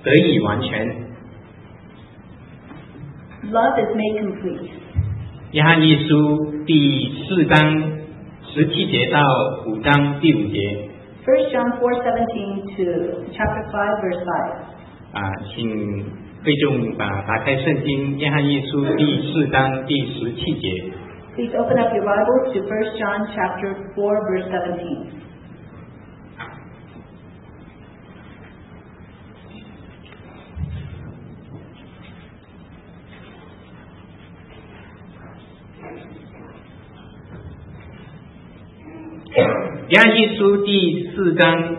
得以完全。 Love is made complete. 约翰一书第4章17节到5章第5节。 1 John 4:17 to chapter 5 verse 5. 请会众打开圣经约翰一书第4章第17节。 Please open up your Bibles to 1 John chapter 4 verse 17. 约翰一书第4章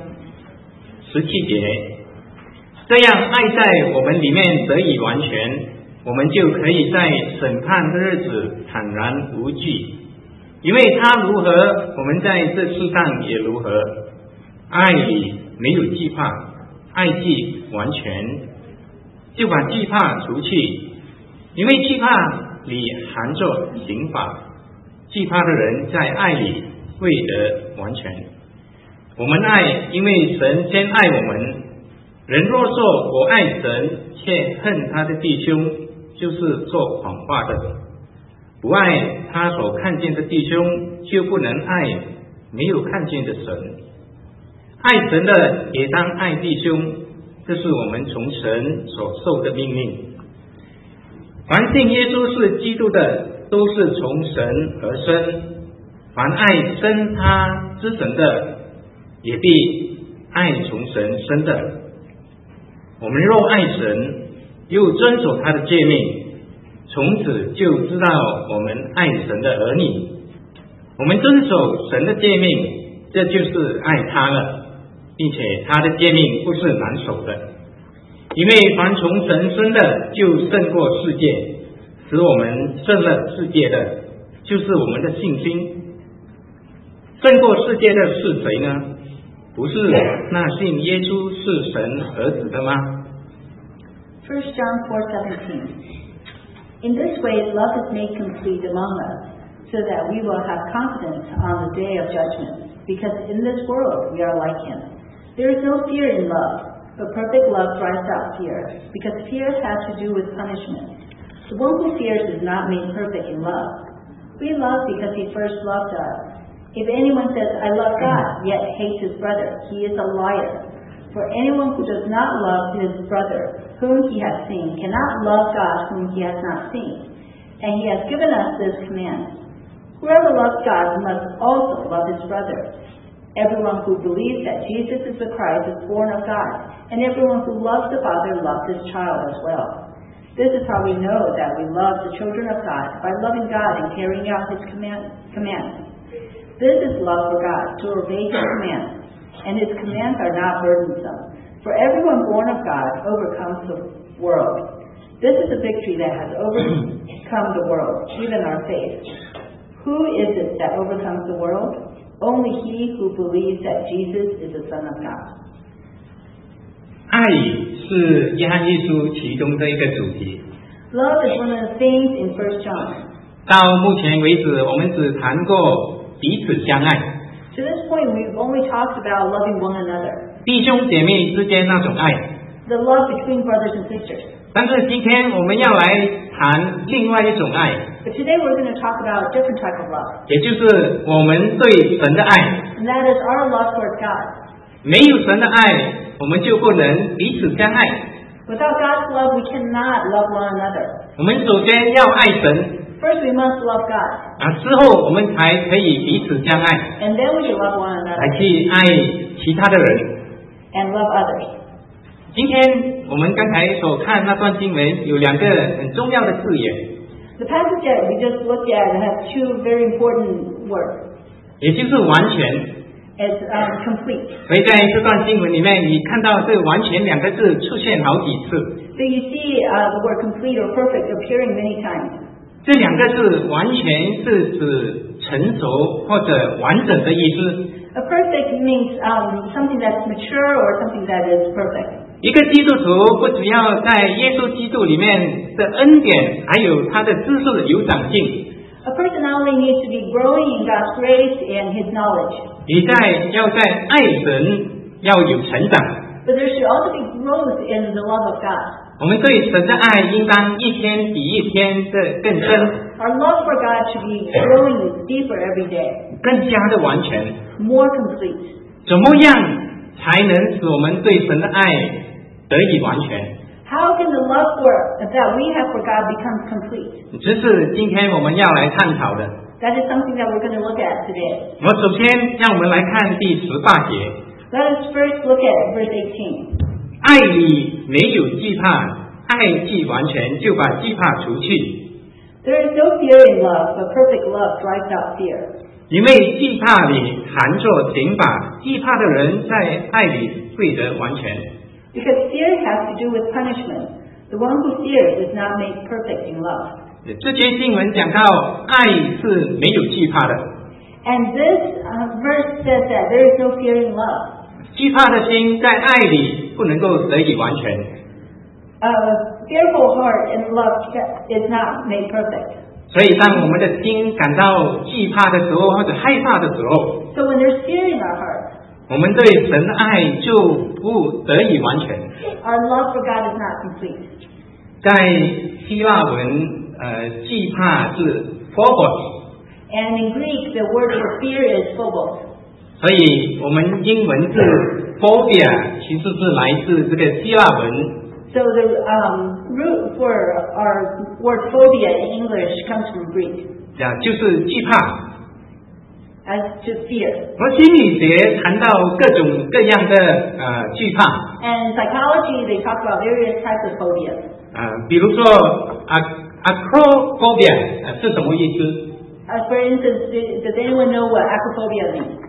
17节，这样爱在我们里面得以完全，我们就可以在审判的日子坦然无惧，因为他如何，我们在这世上也如何。爱里没有惧怕，爱既完全，就把惧怕除去，因为惧怕里含着刑罚，惧怕的人在爱里未得完全。我们爱，因为神先爱我们。人若说我爱神，却恨他的弟兄，就是说谎话的。不爱他所看见的弟兄，就不能爱没有看见的神。爱神的也当爱弟兄，这是我们从神所受的命令。凡信耶稣是基督的，都是从神而生。凡爱生他之神的，也必爱从神生的。我们若爱神，又遵守他的诫命，从此就知道我们爱神的儿女。我们遵守神的诫命，这就是爱他了，并且他的诫命不是难守的。因为凡从神生的，就胜过世界，使我们胜了世界的，就是我们的信心。胜过世界的是谁呢？不是那信耶稣是神儿子的吗？ 1 John 4:17. In this way, love is made complete among us, so that we will have confidence on the day of judgment, because in this world we are like him. There is no fear in love, but perfect love drives out fear, because fear has to do with punishment. The one who fears is not made perfect in love. We love because he first loved us. If anyone says, I love God, yet hates his brother, he is a liar. For anyone who does not love his brother, whom he has seen, cannot love God whom he has not seen. And he has given us this command: whoever loves God must also love his brother. Everyone who believes that Jesus is the Christ is born of God, and everyone who loves the Father loves his child as well. This is how we know that we love the children of God, by loving God and carrying out his commands. This is love for God, to obey his commands, and his commands are not burdensome. For everyone born of God overcomes the world. This is the victory that has overcome the world, even our faith. Who is it that overcomes the world? Only he who believes that Jesus is the Son of God. 爱是约翰一书其中的一个主题。 Love is one of the things in 1 John. 到目前为止，我们只谈过彼此相爱， To this point, we've only talked about loving one another, 弟兄姐妹之间那种爱。 the love between brothers and sisters. 但是今天我们要来谈另外一种爱， But today we're going to talk about a different type of love, 也就是我们对神的爱。 and that is our love towards God. 没有神的爱，我们就不能彼此相爱。 Without God's love, we cannot love one another. 我们首先要爱神， First, we must love God, 之后我们才可以彼此相爱， and then we can love one 来 another 去爱其他的人。 and love others. 今天我们刚才所看那段经文有2个很重要的字眼， The passage that we just looked at has two very important words. 也就是完全。 It's complete. 所以在这段经文里面，你看到这完全2个字出现好几次。 So you see the word complete or perfect appearing many times. 这2个字完全是指成熟或者完整的意思。 A perfect means something that's mature or something that is perfect. 一个基督徒不只要在耶稣基督里面的恩典，还有他的知识有长进。 A person not only needs to be growing in God's grace and his knowledge, 你要在爱神要有成长。 But there should also be growth in the love of God. 我们对神的爱应当一天比一天的更深， Our love for God should be growing deeper every day, 更加的完全。 more complete. 怎么样才能使我们对神的爱得以完全？ How can the love that we have for God become complete? 这是今天我们要来探讨的。 That is something that we're going to look at today. 我首先让我们来看第18节， Let us first look at verse 18. 爱里没有惧怕，爱既完全，就把惧怕除去。 There is no fear in love, but perfect love drives out fear. 因为惧怕里含着刑罚，惧怕的人在爱里罪得完全。 Because fear has to do with punishment. The one who fears is not made perfect in love. 这节经文讲到爱是没有惧怕的， And this verse says that there is no fear in love. 惧怕的心在爱里不能够得以完全。 A fearful heart in love is not made perfect. 所以当我们的心感到惧怕的时候，或者害怕的时候， So when there's fear in our heart, 我们对神的爱就不得以完全。 our love for God is not complete. 在希腊文，惧怕是 phobos， And in Greek, the word for fear is phobos. 所以我们英文字 phobia 其实是来自这个希腊文。 So the root for our word phobia in English comes from Greek, 就是惧怕。 as to fear. 而心理学谈到各种各样的惧怕， And in psychology, they talk about various types of phobias. 比如说acrophobia 是什么意思？ For instance, does anyone know what acrophobia means?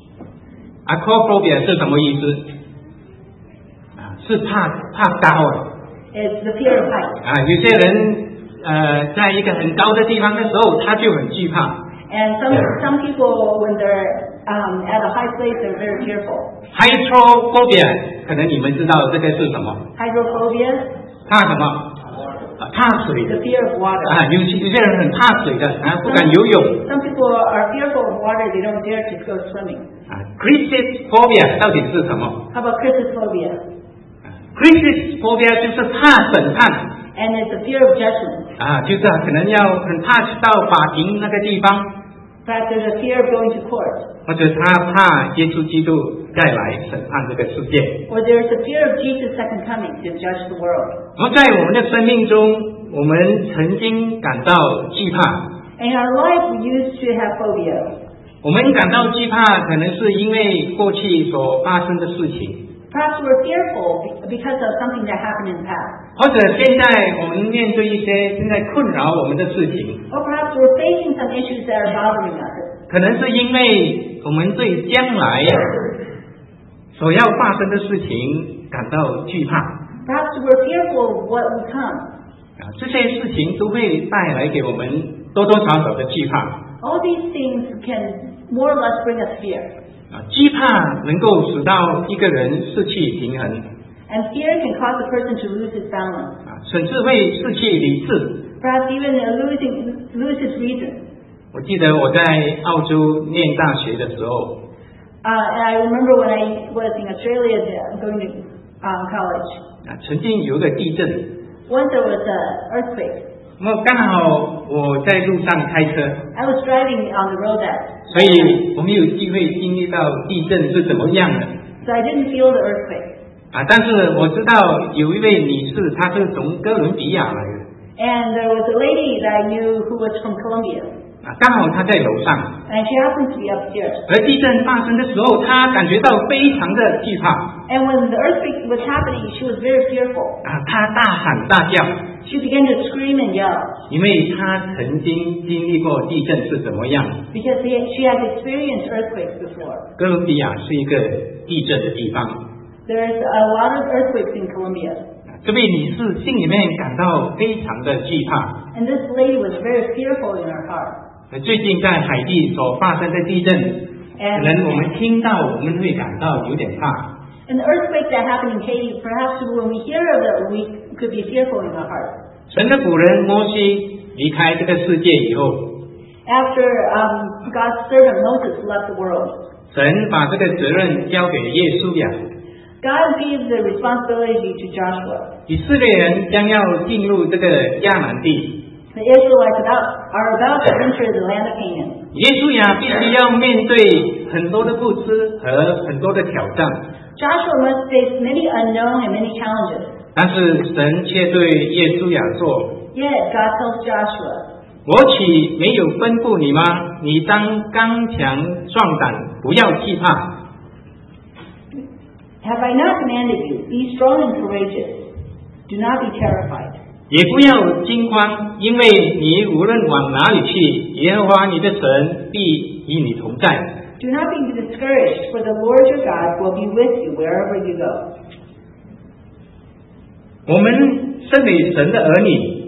acrophobia 是什么意思？是怕高啊。 It's the fear of heights. 有些人在一个很高的地方的时候，他就很惧怕。 And some people, when they're at a high place, they're very fearful. hydrophobia 可能你们知道这个是什么？ Hydrophobia, 怕什么？怕水 the 的。 fear of water. 有些人很怕水的，不敢游泳。 Some people are fearful of water, they don't dare to go swimming. Crisisphobia 到底是什么 How about chrysisphobia? ？Crisisphobia 就是怕审判。 And it's a fear of judgment. 就是可能要很怕到法庭那个地方， Perhaps there's a fear of going to court. 或者他怕耶稣基督再来审判这个世界。 Or there's a fear of Jesus' second coming to judge the world. 而在我们的生命中，我们曾经感到惧怕。 In our life, we used to have phobia. 我们感到惧怕，可能是因为过去所发生的事情， Perhaps we're fearful because of something that happened in the past. 或者现在我们面对一些现在困扰我们的事情， Or perhaps we're facing some issues that are bothering us. 可能是因为我们对将来所要发生的事情感到惧怕。 Perhaps we're fearful of what will come. 这些事情都会带来给我们多多少少的惧怕。 All these things can more or less bring us fear. 惧怕能够使到一个人失去平衡， And fear can cause a person to lose his balance. 甚至会失去理智。 Perhaps even lose his reason. 我记得我在澳洲念大学的时候， And I remember when I was in Australia going to college. 曾经有一个地震， Once there was an earthquake. 那么刚好我在路上开车， I was driving on the road that, 所以我没有机会经历到地震是怎么样的。 so I didn't feel the earthquake. 但是我知道有一位女士，她是从哥伦比亚来的， And there was a lady that I knew who was from Colombia. 刚好她在楼上， And she happened to be upstairs. 而地震发生的时候，她感觉到非常的惧怕， And when the earthquake was happening, she was very fearful. 她大喊大叫， She began to scream and yell 因为她曾经经历过地震是怎么样。 because she had experienced earthquakes before. 哥伦比亚是一个地震的地方， There's a lot of earthquakes in Colombia. 这位女士心里面感到非常的惧怕。 And this lady was very fearful in her heart. 最近在海地所发生的地震，可能我们听到我们会感到有点怕。 And the earthquake that happened in Haiti, perhaps when we hear of it, we could be fearful in our heart. 神的仆人摩西离开这个世界以后， After God's servant Moses left the world, 神把这个责任交给耶稣亚， God gave the responsibility to Joshua. 以色列人将要进入这个迦南地， The Israelites are about to enter the land of Canaan. 耶稣呀必须要面对很多的不知和很多的挑战， Joshua must face many unknown and many challenges. 但是神却对耶稣呀说： Yet God tells Joshua, 我岂没有吩咐你吗？你当刚强壮胆，不要惧怕。 Have I not commanded you? Be strong and courageous. Do not be terrified. 也不要惊慌，因为你无论往哪里去，耶和华你的神必与你同在。 Do not be discouraged, for the Lord your God will be with you wherever you go. 我们身为神的儿女，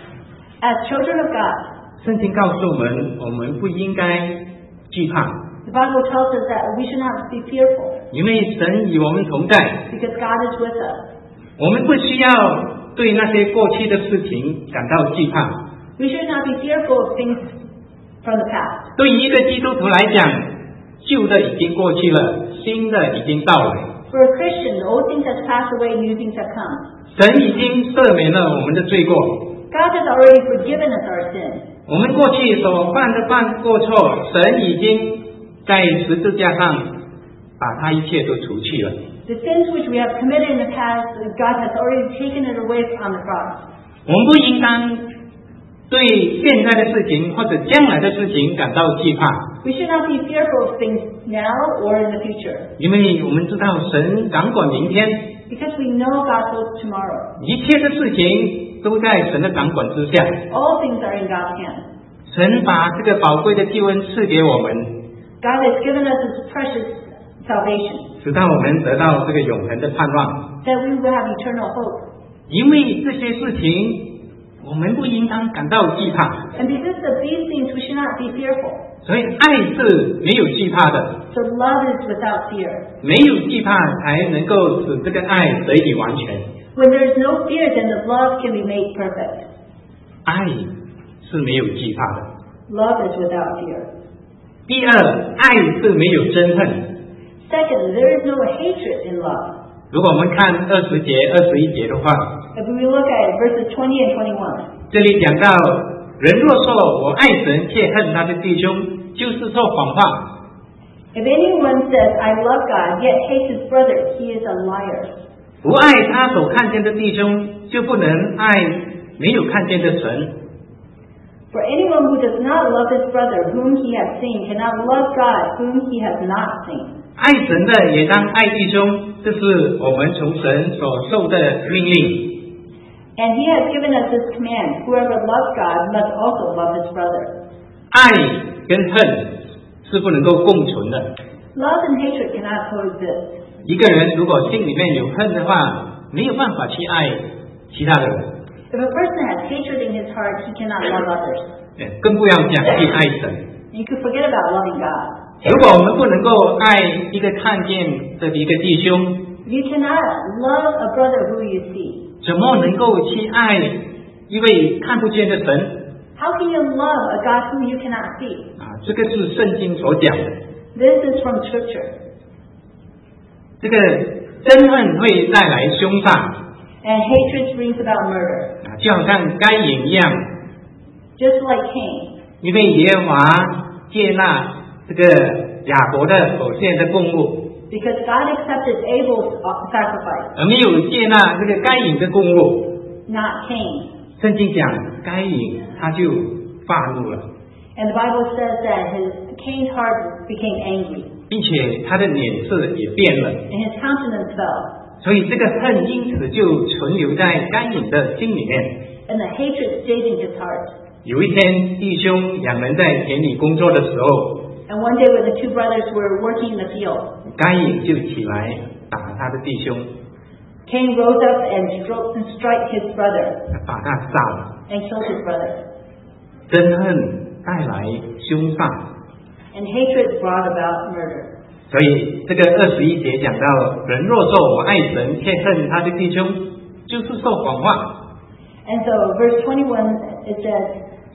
As children of God, 圣经告诉我们，我们不应该惧怕， the Bible tells us that we should not be fearful 因为神与我们同在。 because God is with us. 我们不需要对那些过去的事情感到惧怕。 We should not be fearful of things from the past. 对于一个基督徒来讲，旧的已经过去了，新的已经到来。 For a Christian, the old things have passed away, new things have come. 神已经赦免了我们的罪过， God has already forgiven us our sins. 我们过去所犯的过错，神已经在十字架上把它一切都除去了。 The sins which we have committed in the past, God has already taken it away on the cross. 我们不应当对现在的事情或者将来的事情感到惧怕， We should not be fearful of things now or in the future 因为我们知道神掌管明天， because we know God holds tomorrow. 一切的事情都在神的掌管之下。 All things are in God's hands. 神把这个宝贵的救恩赐给我们， God has given us His precious salvation 使到我们得到这个永恒的盼望。 that we will have eternal hope. 因为这些事情，我们不应当感到惧怕， And because of these things, we should not be fearful. 所以爱是没有惧怕的， So love is without fear. 没有惧怕才能够使这个爱得以完全。 When there is no fear, then the love can be made perfect. 爱是没有惧怕的。 Love is without fear. 第二，爱是没有憎恨。 Second, there is no hatred in love. 如果我们看20节、21节的话， If we look at verses 20 and 21, 这里讲到，人若说我爱神却恨他的弟兄，就是说谎话。 if anyone says, I love God, yet hates his brother, he is a liar. 不爱他所看见的弟兄，就不能爱没有看见的神。 For anyone who does not love his brother whom he has seen cannot love God whom he has not seen. 爱神的也当爱弟兄，这是我们从神所受的命令。 And he has given us this command, whoever loves God must also love his brother. 爱跟恨是不能够共存的。 Love and hatred cannot coexist. 一个人如果心里面有恨的话，没有办法去爱其他的人， If a person has hatred in his heart, he cannot love others. 更不要讲去爱神。 You could forget about loving God. 如果我们不能够爱一个看见的一个弟兄， You cannot love a brother who you see. 怎么能够去爱一位看不见的神？ How can you love a God whom you cannot see? 这个是圣经所讲的。 This is from Scripture. 这个憎恨会带来凶杀， And hatred brings about murder. 就好像该隐一样， Just like Cain. 因为耶和华接纳这个亚伯的所献的供物， Because God accepted Abel's sacrifice, 而没有接纳这个该隐的供物。 not Cain. 圣经讲该隐他就发怒了， And the Bible says that Cain's heart became angry, 并且他的脸色也变了， and his countenance fell, 所以这个恨因此就存留在该隐的心里面。 and the hatred stayed in his heart. 有一天，弟兄两人在田里工作的时候， And one day when the two brothers were working in the field, 该隐就起来打他的弟兄， Cain rose up and struck his brother 把他杀了。 and killed his brother. 憎恨带来凶杀， And hatred brought about murder. 所以这个21节讲到，人若说我爱神却恨他的弟兄，就是说谎话。 And so verse 21, it says,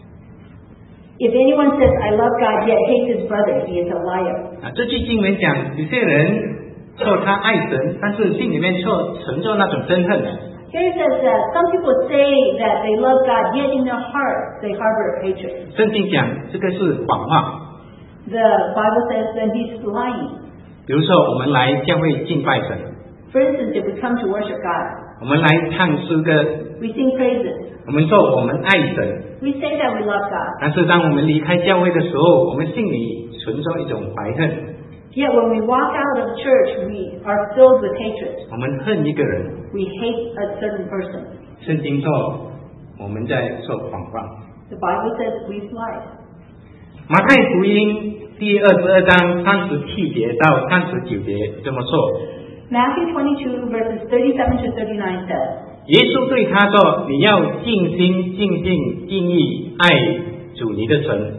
if anyone says, I love God, yet hates his brother, he is a liar. 这句经文讲，有些人说他爱神，但是心里面却存着那种憎恨的。 Here it says that some people say that they love God, yet in their heart they harbor hatred. 圣经讲这个是谎话。 The Bible says that he's lying. 比如说，我们来教会敬拜神， For instance, if we come to worship God, 我们来唱诗歌， we sing praises. 我们说我们爱神， We say that we love God. 但是当我们离开教会的时候，我们心里存着一种怀恨， Yet when we walk out of church, we are filled with hatred. 我们恨一个人。 We hate a certain person. 圣经说我们在说谎话。 The Bible says we've lied. 马太福音第22章37节到39节这么说。 Matthew 22 verses 37 to 39 says, 耶稣对他说：“你要尽心、尽性、尽意爱主你的神。”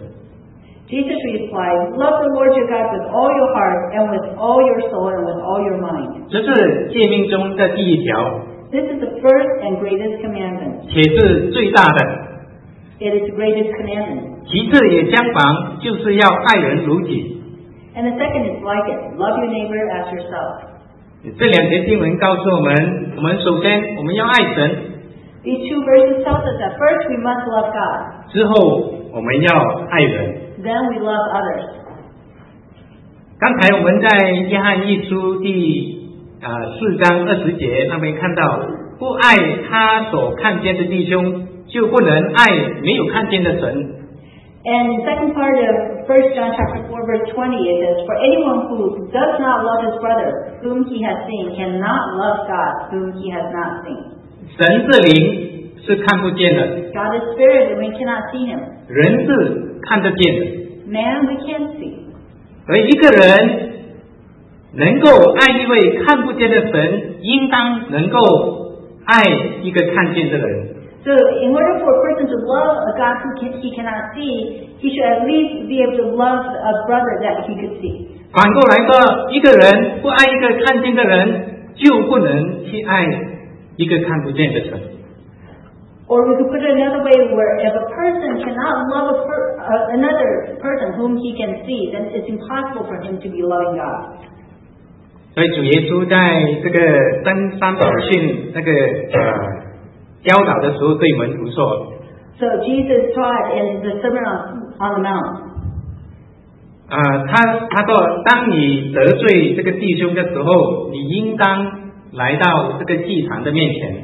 Jesus replied, Love the Lord your God with all your heart and with all your soul and with all your mind. 这是诫命中的第一条， This is the first and greatest commandment. 且是最大的。 It is the greatest commandment. 其次也相仿，就是要爱人如己。 And the second is like it. Love your neighbor as yourself. 这两节经文告诉我们首先我们要爱神， These two verses tell us that first we must love God. 之后我们要爱人。 Then we love others. 刚才我们在约翰一书第4章20节那边看到，不爱他所看见的弟兄，就不能爱没有看见的神。 And in the second part of 1 John chapter 4 verse 20 it says, For anyone who does not love his brother whom he has seen cannot love God whom he has not seen. 神是灵，是看不见的； God is spirit and we cannot see him. 人是看得见的。 Man we can see. 而一个人能够爱一位看不见的神，应当能够爱一个看见的人。 So in order for a person to love a God who he cannot see, he should at least be able to love a brother that he could see. 反过来说，一个人不爱一个看见的人，就不能去爱一个看不见的神。 Or we could put it another way, where if a person cannot love another person whom he can see, then it's impossible for him to be loving God. 所以主耶稣在这个登山宝训教导的时候，对门徒说 So Jesus taught in the Sermon on the Mount. 他说，当你得罪这个弟兄的时候，你应当来到这个祭坛的面前，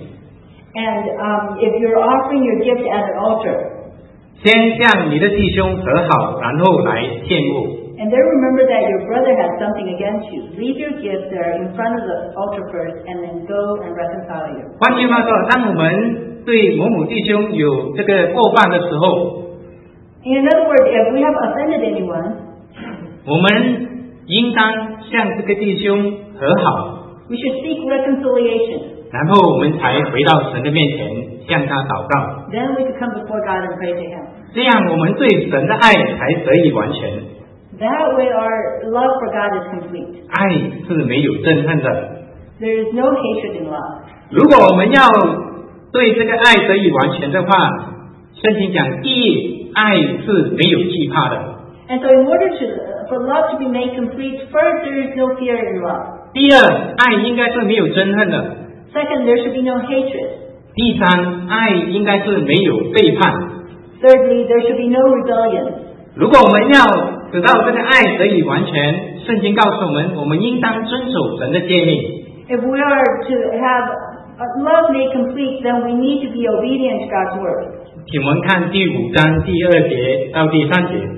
And if you're offering your gift at an altar, 先向你的弟兄和好，然后来献物。 and then remember that your brother has something against you, leave your gift there in front of the altar first, and then go and reconcile you. 换句话说，当我们对某某弟兄有这个过犯的时候， In other words, if we have offended anyone, 我们应当向这个弟兄和好， we should seek reconciliation. 然后我们才回到神的面前向他祷告。 Then we could come before God and pray to Him. 这样我们对神的爱才得以完全。 That way our love for God is complete. 爱是没有憎恨的。 There is no hatred in love. 如果我们要对这个爱得以完全的话，圣经讲，第一，爱是没有惧怕的； And so in order for love to be made complete, first there is no fear in love. 第二，爱应该是没有憎恨的； Second, there should be no hatred. 第三，爱应该是没有背叛。 Thirdly, there should be no rebellion. 如果我们要得到这个爱得以完全，圣经告诉我们应当遵守神的诫命。 If we are to have love made complete, then we need to be obedient to God's word. 请我们看第5章第2节到第3节。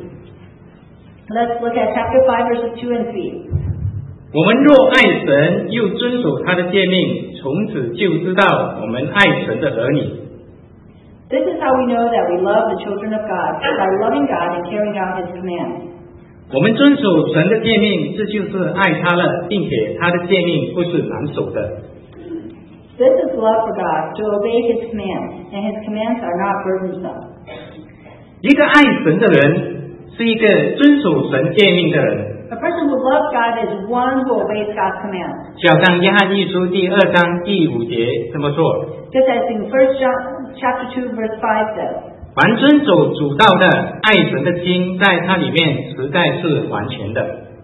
Let's look at chapter 5, verses 2 and 3. 我们若爱神，又遵守他的诫命，从此就知道我们爱神的儿女。 This is how we know that we love the children of God, by loving God and carrying out His commands. 我们遵守神的诫命，这就是爱他了，并且他的诫命不是难守的。 This is love for God, to obey His commands, and His commands are not burdensome. 一个爱神的人，是一个遵守神诫命的人。 A person who loves God is one who obeys God's commands. 就好像约翰一书第2章第5节这么说： Just as in 1 John chapter 2, verse 5 says, 凡遵守主道的，爱神的心在他里面实在是完全的。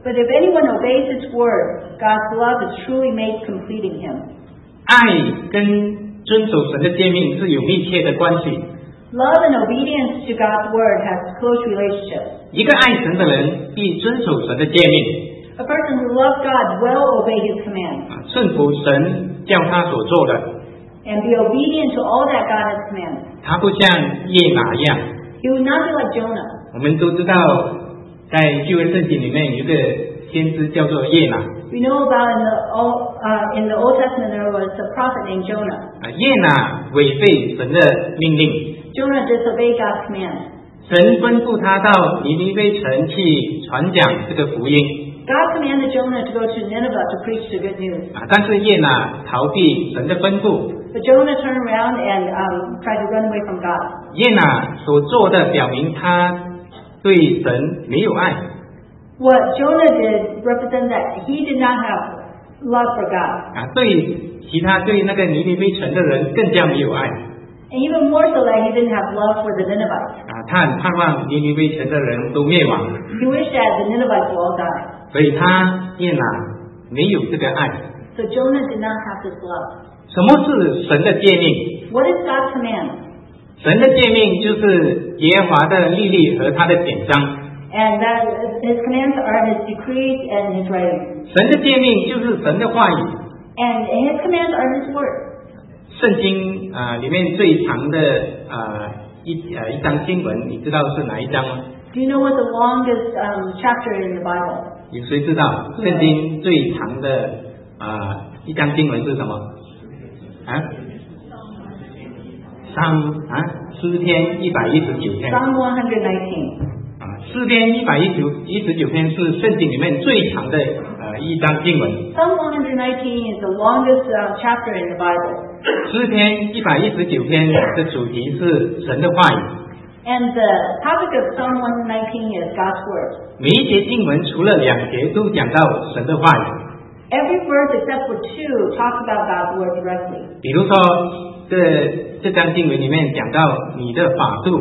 But if anyone obeys His word, God's love is truly made complete in him. 爱跟遵守神的诫命是有密切的关系。 Love and obedience to God's word has close relationships. 一个爱神的人必遵守神的诫命， A person who loves God will obey His commands 顺服神叫他所做的。 and be obedient to all that God has commanded. 他不像耶拿一样。 He would not be like Jonah. 我们都知道，在旧约圣经里面有一个先知叫做耶拿。 We know about in the Old Testament there was a prophet named Jonah. 耶拿违背神的命令， Jonah disobeyed God's command. 神吩咐他到尼尼微城去传讲这个福音。 God commanded Jonah to go to Nineveh to preach the good news. 但是耶拿逃避神的吩咐， But Jonah turned around and tried to run away from God. 耶拿所做的表明他对神没有爱。 What Jonah did represents that he did not have love for God. 对那个尼尼微城的人更加没有爱。 And even more so that he didn't have love for the Ninevites. 他很盼望尼尼微城的人都灭亡， He wished that the Ninevites will all die. 所以他耶拿没有这个爱。 So Jonah did not have this love. 什么是神的诫命？ What is God's command? 神的诫命就是耶和华的律例和他的典章。 And that his commands are his decrees and his writings. 神的诫命就是神的话语。 And his commands are his word. 圣经里面最长的一章经文，你知道是哪一章吗？ Do you know what the longest chapter in the Bible? 有谁知道？圣经最长的一章经文是什么？诗篇119篇。 Psalm 119. 诗篇119篇是圣经里面最长的一章经文。 Psalm 119 is the longest chapter in the Bible. 诗篇119篇的主题是神的话语。 And the topic of Psalm 119 is God's word. 每一节经文除了2节都讲到神的话语。 Every verse except for 2 talks about God's word directly. 比如说这章经文里面讲到你的法度。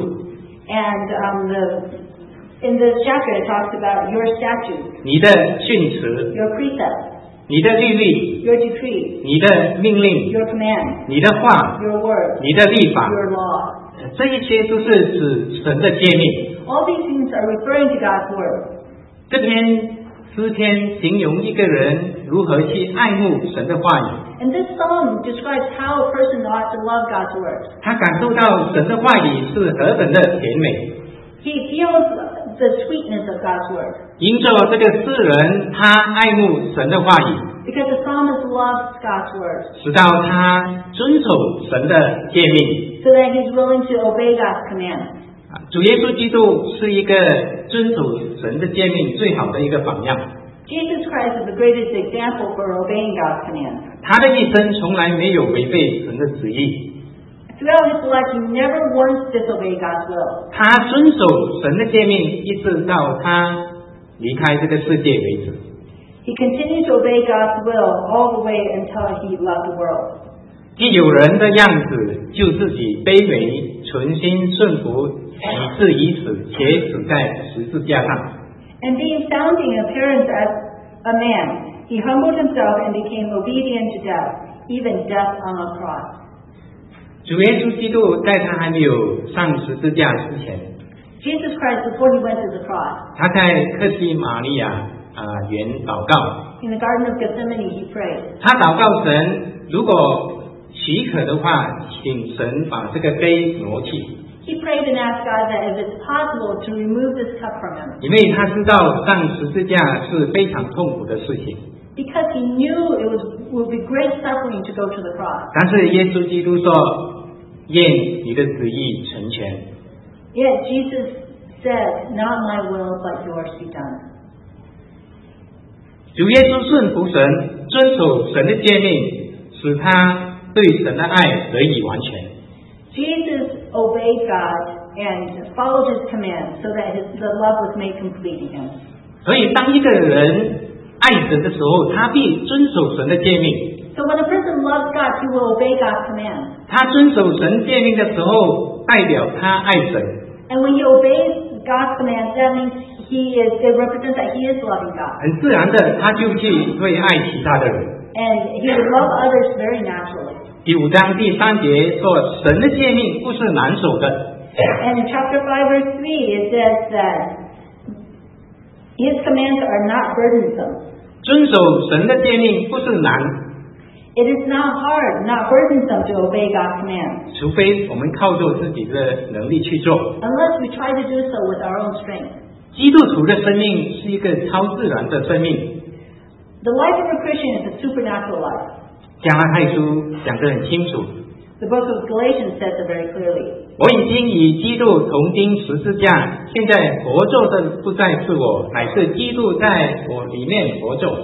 And in this chapter it talks about your statutes, 你的训词， your precepts, 你的律例， your decrees, 你的命令， your commands, 你的话， your words, 你的律法， your law. 这一切都是指神的诫命。 All these things are referring to God's word. 这篇诗篇形容一个人如何去爱慕神的话语。 And this psalm describes how a person ought to love God's word. 他感受到神的话语是何等的甜美。 He feels the sweetness of God's word. 因着这个诗人，他爱慕神的话语， Because the psalmist loves God's word. 直到他遵守神的诫命。 So that he's willing to obey God's command. 主耶稣基督是一个遵守神的诫命最好的一个榜样。 Jesus Christ is the greatest example for obeying God's command. 他的一生从来没有违背神的旨意。 Throughout his life, he never once disobeyed God's will. 他遵守神的诫命，一直到他离开这个世界为止。 He continued to obey God's will all the way until he left the world. 既有人的样子，就自己卑微，存心顺服，以至于死，且死在十字架上。 And being found in appearance as a man, he humbled himself and became obedient to death, even death on a cross. 主耶稣基督在他还没有上十字架之前， Jesus Christ, before he went to the cross, 他在克西玛利亚园祷告。 in the Garden of Gethsemane, he prayed. 他祷告神，如果许可的话，请神把这个杯挪去， He prayed and asked God that if it's possible to remove this cup from him. 因为他知道上十字架是非常痛苦的事情。 Because he knew it would be great suffering to go to the cross. 但是耶稣基督说：“愿你的旨意成全。” Yet Jesus said, "Not my will, but yours be done." 主耶稣顺服神，遵守神的诫命，使他对神的爱得以完全。 Jesus obeyed God and followed his command so that the love was made complete in him. 所以，当一个人爱神的时候，他必遵守神的诫命。 So when a person loves God, he will obey God's command. 他遵守神诫命的时候，代表他爱神。 And when he obeys God's commands, that means it represents that he is loving God. 很自然的他就去会爱其他的人。 And he would love others very naturally. 第5章第3节说，神的诫命不是难守的。 And in chapter 5, verse 3, it says that his commands are not burdensome. 遵守神的诫命不是难， It is not hard, not burdensome to obey God's commands, 除非我们靠着自己的能力去做。 unless we try to do so with our own strength. 基督徒的生命是一个超自然的生命。 The life of a Christian is a supernatural life. 加拉太书讲得很清楚， The book of Galatians says it very clearly. 我已经与基督同钉十字架，现在活着的不再是我，乃是基督在我里面活着。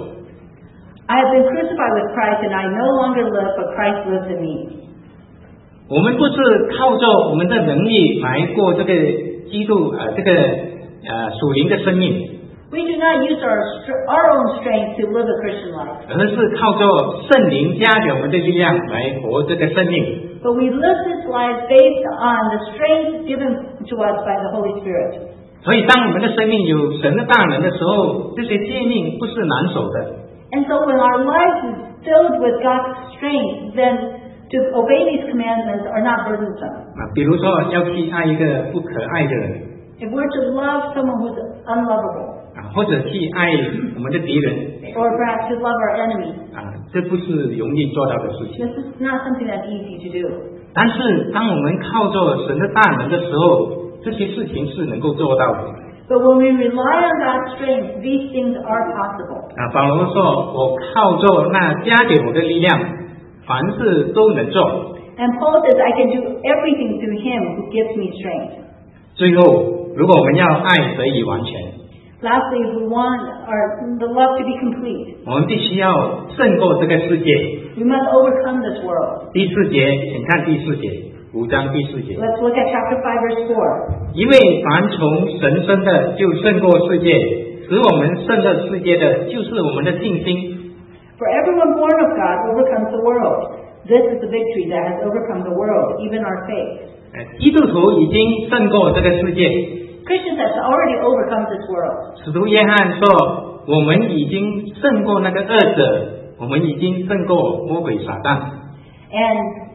I have been crucified with Christ, and I no longer live, but Christ lives in me. 我们不是靠着我们的能力来过这个基督属灵的生命， We do not use our own strength to live a Christian life, 而是靠着圣灵加给我们的力量来活这个生命。 but we live this life based on the strength given to us by the Holy Spirit. 所以，当我们的生命有神的大能的时候，这些诫命不是难守的。 And so when our life is filled with God's strength, then to obey these commandments are not burdensome. 比如说要去爱一个不可爱的人， If we're to love someone who's unlovable, 或者去爱我们的敌人， or perhaps to love our enemies, 这不是容易做到的事情。 this is not something that's easy to do. 但是，当我们靠着神的大能的时候，这些事情是能够做到的。 But when we rely on God's strength, these things are possible. 保罗说：“我靠着那加给我的力量，凡事都能做。” And Paul says, I can do everything through him who gives me strength. 最后，如果我们要爱得以完全， Lastly, if we want the love to be complete, 我们必须要胜过这个世界。 we must overcome this world. 第4节，请看第4节，5章第4节。 Let's look at chapter 5, verse 4. 因为凡从神生的，就胜过世界；使我们胜了世界的，就是我们的信心。 For everyone born of God overcomes the world. This is the victory that has overcome the world, even our faith. 基督徒已经胜过这个世界。 Christians have already overcome this world. 使徒约翰说：“我们已经胜过那个恶者，我们已经胜过魔鬼撒旦。” And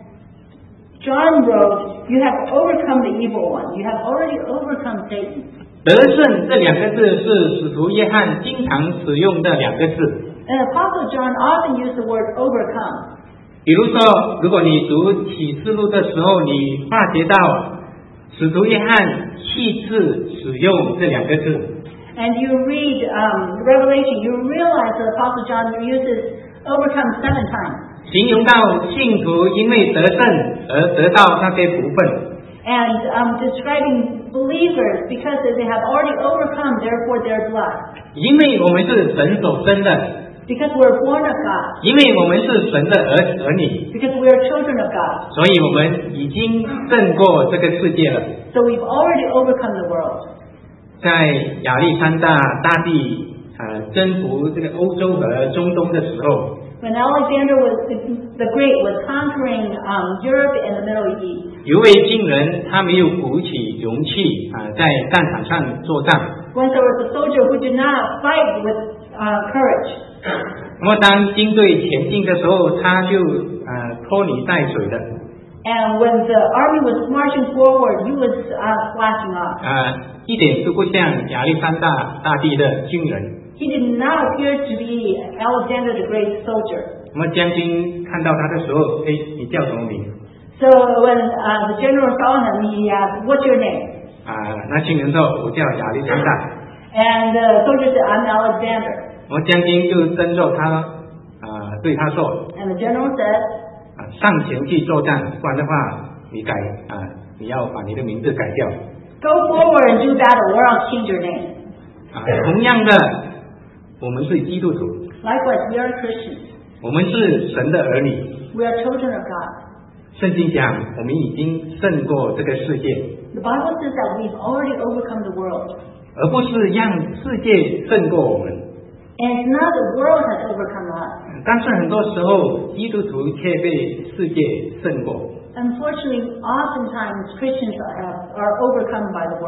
John wrote, you have overcome the evil one. You have already overcome Satan. 得胜这2个字是使徒约翰经常使用的2个字。 And Apostle John often used the word overcome. 比如说，如果你读启示录的时候，你发觉到使徒约翰7次使用这2个字。 And you read Revelation, you realize that Apostle John uses overcome 7 times. 形容到信徒因为得胜而得到那些福分。 And describing believers because they have already overcome, therefore they're blessed. 因为我们是神所生的， Because we're born of God. 因为我们是神的儿女， Because we are children of God. 所以我们已经胜过这个世界了。 So we've already overcome the world. 在亚历山大大帝征服这个欧洲和中东的时候， When Alexander the Great was conquering Europe and the Middle East, 有位军人他没有鼓起勇气在战场上作战。 once there was a soldier who did not fight with courage. 那么当军队前进的时候，他就拖泥带水的。 And when the army was marching forward, he was slashing off. 一点都不像亚历山大大帝的军人。 He did not appear to be Alexander the Great's soldier. 那么将军看到他的时候，你叫什么名？ So when the general saw him, he asked, "What's your name?" 那军人说：“我叫亚历山大。” And the soldier said, "I'm Alexander." 我将军就征召他，对他说 And the general said, 上前去作战，不然的话，你要把你的名字改掉。 "Go forward and do battle, or I'll change your name." 同样的，我们是基督徒， Likewise, we are Christians. 我们是神的儿女。 We are children of God. 圣经讲，我们已经胜过这个世界， The Bible says that we've already overcome the world. 而不是让世界胜过我们。 And it's not the world has overcome us. 但是很多时候，基督徒却被世界胜过。 Unfortunately, oftentimes Christians are overcome by the world.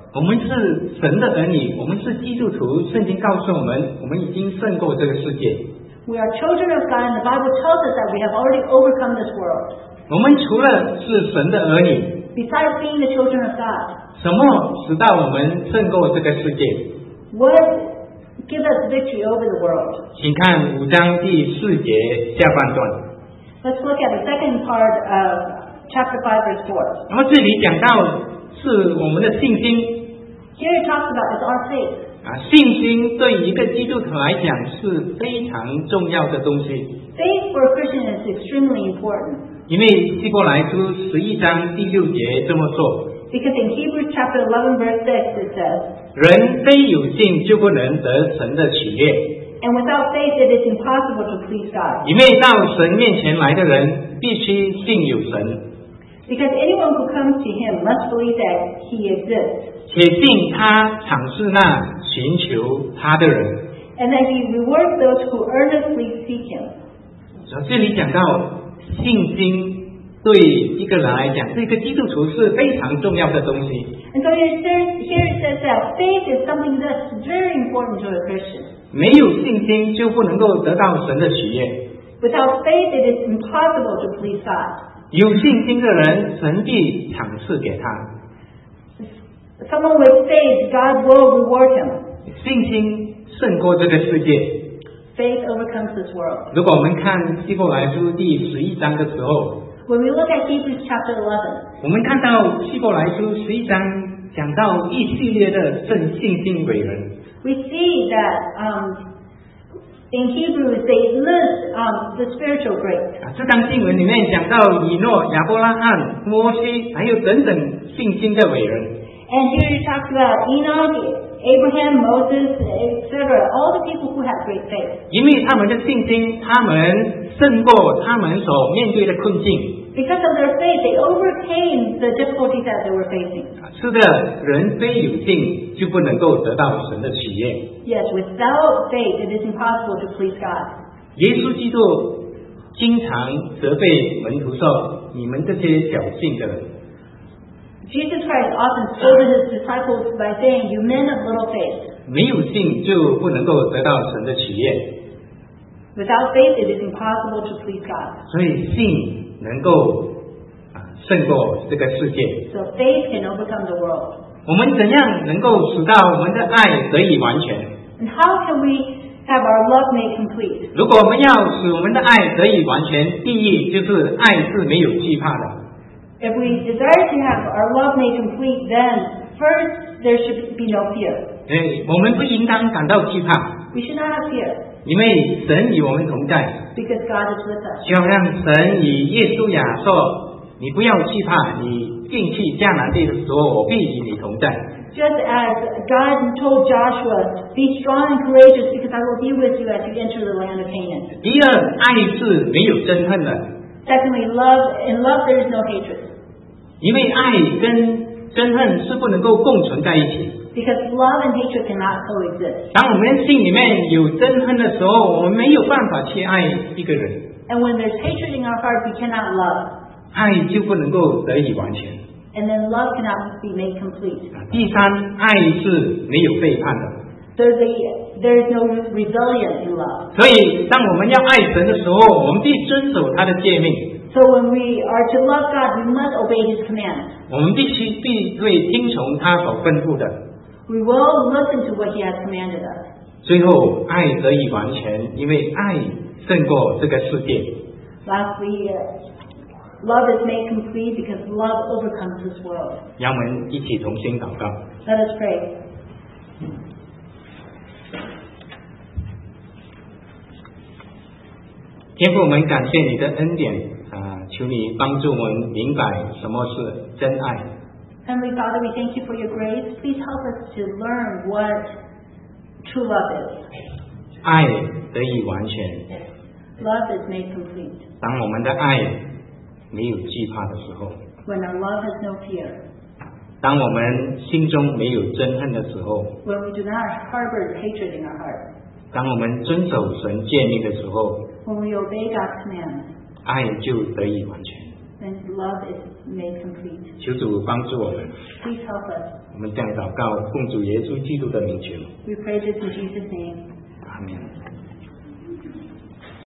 我们是神的儿女，我们是基督徒。圣经告诉我们，我们已经胜过这个世界。 We are children of God, and the Bible tells us that we have already overcome this world. 我们除了是神的儿女， Besides being the children of God, 什么使到我们胜过这个世界？ what gives us victory over the world? 请看5章第4节下半段。 Let's look at the second part of chapter 5, verse 4. 然后这里讲到是我们的信心。 Here it talks about is our faith. 信心对一个基督徒来讲是非常重要的东西。 Faith for a Christian is extremely important. 因为希伯来书11章第6节这么说。 Because in Hebrews chapter 11, verse 6, it says, 人非有信就不能得神的喜悦。 And without faith it is impossible to please God. 因为到神面前来的人必须信有神， Because anyone who comes to Him must believe that He exists, 且信他赏赐那寻求他的人。 and that He rewards those who earnestly seek Him. 这里讲到信心对一个人来讲，对一个基督徒是非常重要的东西。 And so here it says that faith is something that's very important to a Christian. 没有信心就不能够得到神的喜悦。 Without faith it is impossible to please God. 有信心的人，神必赏赐给他。 Someone with faith, God will reward him. 信心胜过这个世界。 Faith overcomes this world. 如果我们看希伯来书第11章的时候， When we look at Hebrews chapter 11, 我们看到希伯来书11章讲到一系列的正信心伟人。 we see that in Hebrews they list the spiritual greats. 这章经文里面讲到以诺、亚伯拉罕、摩西，还有等等信心的伟人。 And here it talks about Enoch, Abraham, Moses, etc. All the people who have great faith. 因为他们的信心，他们胜过他们所面对的困境。 Because of their faith, they overcame the difficulties that they were facing. 是的，人非有信就不能够得到神的喜悦。 Yes, without faith, it is impossible to please God. 耶稣基督经常责备门徒说：“你们这些小信的人。” Jesus Christ often scolded his disciples by saying, "You men of little faith." 没有信就不能够得到神的喜悦。 Without faith, it is impossible to please God. 所以信能够胜过这个世界。 So faith can overcome the world. 我们怎样能够使到我们的爱得以完全？ And how can we have our love made complete? 如果我们要使我们的爱得以完全，第一就是爱是没有惧怕的。 If we desire to have our love made complete, then first there should be no fear. 我们不应当感到惧怕， We should not have fear 因为神与我们同在。 because God is with us. 就好像神与耶稣亚说：“你不要惧怕，你进去迦南地的时候，我必与你同在。” Just as God told Joshua, "Be strong and courageous because I will be with you as you enter the land of Canaan." 第二，爱是没有憎恨的， Secondly, in love there is no hatred. 因为爱跟憎恨是不能够共存在一起。 Because love and hatred cannot coexist. 当我们心里面有憎恨的时候，我们没有办法去爱一个人， And when there's hatred in our heart, we cannot love. 爱就不能够得以完全。 And then love cannot be made complete. 第三，爱是没有背叛的。 Thirdly, there is no rebellion in love. 所以，当我们要爱神的时候，我们必遵守他的诫命， So when we are to love God, we must obey His commands. 我们必会听从他所吩咐的。 We will listen to what He has commanded us. 最后，爱得以完全，因为爱胜过这个世界。 Lastly, love is made complete because love overcomes this world. 让我们一起同心祷告。 Let us pray. 天父，我们感谢你的恩典求你帮助我们明白什么是真爱。 Heavenly Father, we thank you for your grace. Please help us to learn what true love is. 爱得以完全， Love is made complete. 当我们的爱没有惧怕的时候， When our love has no fear. 当我们心中没有憎恨的时候， When we do not harbor hatred in our heart. 当我们遵守神诫命的时候， When we obey God's commands, 爱就得以完全。 then love is made complete. 求主帮助我们， Please help us. 我们这样祷告，奉主耶稣基督的名求， We pray this in Jesus' name. 阿门。